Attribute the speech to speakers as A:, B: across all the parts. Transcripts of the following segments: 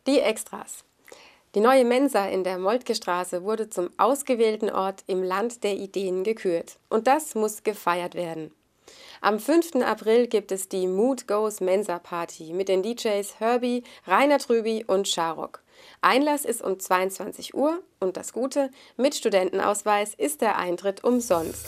A: Die Extras. Die neue Mensa in der Moltkestraße wurde zum ausgewählten Ort im Land der Ideen gekürt. Und das muss gefeiert werden. Am 5. April gibt es die Mood Goes Mensa Party mit den DJs Herbie, Rainer Trüby und Sharok. Einlass ist um 22 Uhr und das Gute, mit Studentenausweis ist der Eintritt umsonst.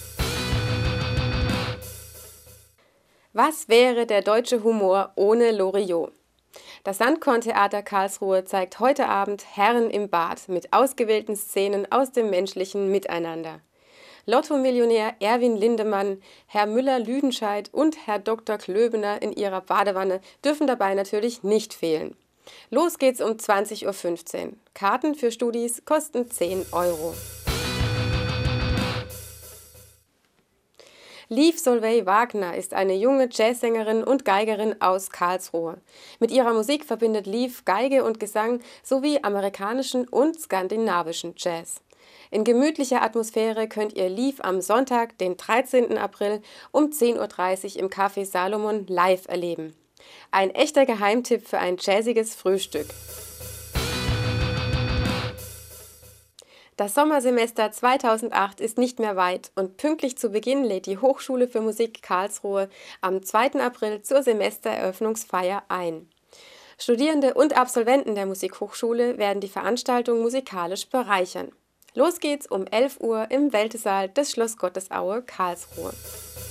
A: Was wäre der deutsche Humor ohne Loriot? Das Sandkorn-Theater Karlsruhe zeigt heute Abend Herren im Bad mit ausgewählten Szenen aus dem menschlichen Miteinander. Lotto-Millionär Erwin Lindemann, Herr Müller-Lüdenscheid und Herr Dr. Klöbener in ihrer Badewanne dürfen dabei natürlich nicht fehlen. Los geht's um 20:15 Uhr. Karten für Studis kosten 10 Euro. Liv Solveig Wagner ist eine junge Jazzsängerin und Geigerin aus Karlsruhe. Mit ihrer Musik verbindet Liv Geige und Gesang sowie amerikanischen und skandinavischen Jazz. In gemütlicher Atmosphäre könnt ihr Liv am Sonntag, den 13. April um 10:30 Uhr im Café Salomon live erleben. Ein echter Geheimtipp für ein jazziges Frühstück. Das Sommersemester 2008 ist nicht mehr weit und pünktlich zu Beginn lädt die Hochschule für Musik Karlsruhe am 2. April zur Semestereröffnungsfeier ein. Studierende und Absolventen der Musikhochschule werden die Veranstaltung musikalisch bereichern. Los geht's um 11 Uhr im Weltesaal des Schloss Gottesaue Karlsruhe.